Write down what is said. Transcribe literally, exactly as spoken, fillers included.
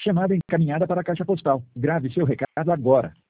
Chamada encaminhada para a caixa postal. Grave seu recado agora.